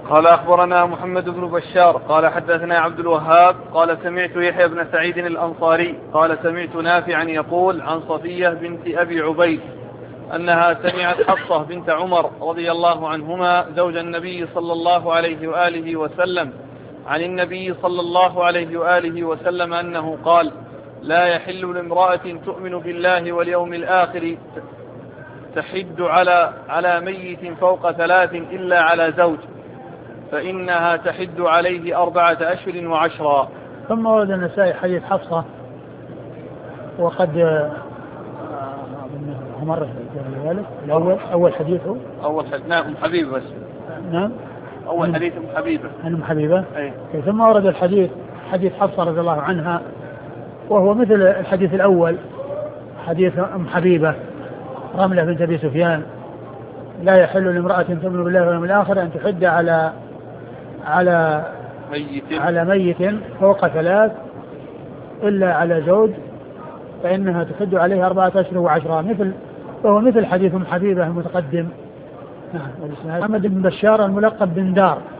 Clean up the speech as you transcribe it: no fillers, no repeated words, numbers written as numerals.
قال أخبرنا محمد بن بشار قال حدثنا عبد الوهاب قال سمعت يحيى بن سعيد الأنصاري قال سمعت نافعا يقول عن صفية بنت أبي عبيد أنها سمعت حفصة بنت عمر رضي الله عنهما زوج النبي صلى الله عليه وآله وسلم عن النبي صلى الله عليه وآله وسلم أنه قال لا يحل لامرأة تؤمن بالله واليوم الآخر تحد على ميت فوق 3 إلا على زوج فإنها تحد عليه 4 أشهر و10. ثم ورد النسائي حديث حفصة وقد مر ذلك أول حديثه نعم حبيبة بس نعم أول حديث حبيبة عن حبيبة أي. ثم ورد الحديث حديث حفصة رضي الله عنها وهو مثل الحديث الأول حديث حبيبة رملة بنت أبي سفيان لا يحل لامرأة تؤمن بالله واليوم الآخر أن تحد على ميت فوق 3 إلا على زوج فإنها تحد عليه 4 أشهر و10 وهو مثل حديث حبيبة المتقدم. محمد بن بشار الملقب بن دار